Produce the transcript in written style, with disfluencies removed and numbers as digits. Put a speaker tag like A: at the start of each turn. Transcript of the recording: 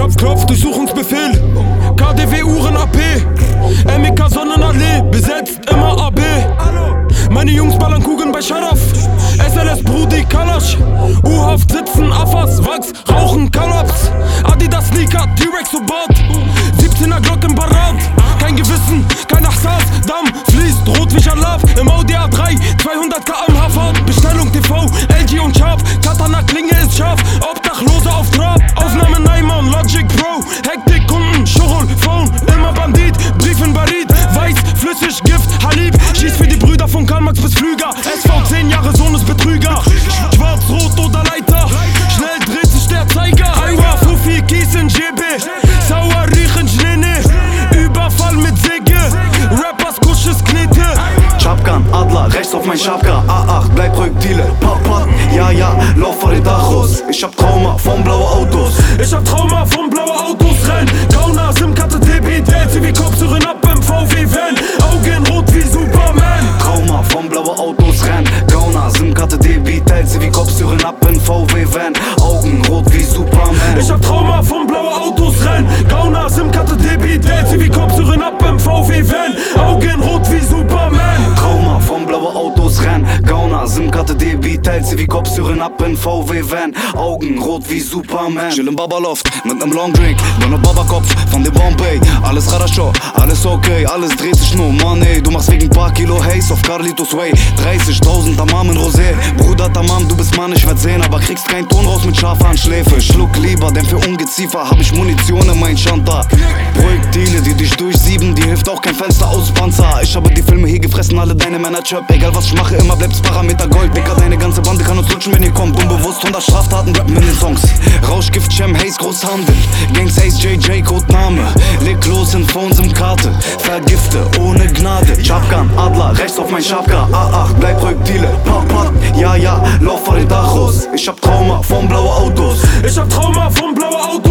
A: Klopf, Klopf, Durchsuchungsbefehl. KDW Uhren AP, MEK Sonnenallee, besetzt immer AB. Meine Jungs ballern Kugeln bei Scharaf, SLS Brudi Kalash, U-Haft sitzen Affas, Wachs, rauchen Kalaps, Adidas Sneaker, T-Rex und Bord, 17er Glock im Barat, kein Gewissen, kein Achsas, Damm fließt, rot wie Schalaf, im Audi A3, 200 km/h Fahrt, Bestellung TV, LG und Sharp, Katana Klinge ist scharf, Obdachlose auf Trab, Aufnahme Neiman, Logic Pro, Hektik, Kunden, Schurol, Phone, immer Bandit, Brief in Barit, Weiß, flüssig, Gift, Halib, schieß für die Brüder von Karl Marx bis Flüger, SV 10 Jahre Sohn ist Betrüger, Schwarz, Rot oder Leiter, schnell dreht sich der Zeiger, Aiwa, Fufi, Kies in GB, sauer riechen Schnee, Überfall mit Säge, Rappers, Kusches, Knete.
B: Chapkan, Adler, rechts auf mein Schapka, A8, bleib Projektile, Pop, Pop, ja, lauf vor den Dachos. Ich hab Trauma von blaue Autos.
A: Ich hab Trauma von blaue Autos, renn, Gauner, SIM-Karte, Debit, LCW, Kopfhörer ab im VW-Van, Augen rot wie Superman.
B: Trauma von blaue Autos, renn, Gauner, SIM-Karte, Debit, LCW, Kopfhörer ab im VW-Van, Augen rot wie Superman.
A: Ich hab Trauma von blaue Autos, renn, Gauner, SIM-Karte, Debit, LCW, Kopfhörer ab im VW-Van, Augen rot wie Superman.
B: Trauma von blaue Autos, renn, Gauner, SIM-Karte, Debit, LCW, Kopfhörer ab im VW-Van, Augen rot wie Superman. Chill im Babaloft mit nem Longdrink, nur ne Babakopf von der Bombay. Alles Radashow, alles okay, alles dreht sich nur, Mann ey. Du machst wegen paar Kilo Haze auf Carlitos Way, 30.000 Tamam in Rosé. Bruder Tamam, du bist Mann, ich werd sehen, aber kriegst keinen Ton raus mit scharfer Schläfe. Schluck lieber, denn für Ungeziefer hab ich Munition in mein Shanta. Projektile, die dich durchsieben, die hilft auch kein Fenster aus Panzer. Ich habe die Filme hier gefressen, alle deine Männer chirp. Egal was ich mache, immer bleibt's Parameter Gold. Dicker, deine ganze Bande kann uns lutschen, wenn ihr kommt. Unbewusst 100 Straftaten rappen in den Songs. Rauschgift, Cem, Haze, Großhandel. Gangs, Ace, JJ, Codename. Leg los in Phones im Karte. Vergifte ohne Gnade. Chapkan, Adler, rechts auf mein Schapka. A8, bleib Projektile. Pop, pop, ja, lauf vor den Dachos. Ich hab Trauma von blaue Autos.
A: Ich hab Trauma von blaue Autos.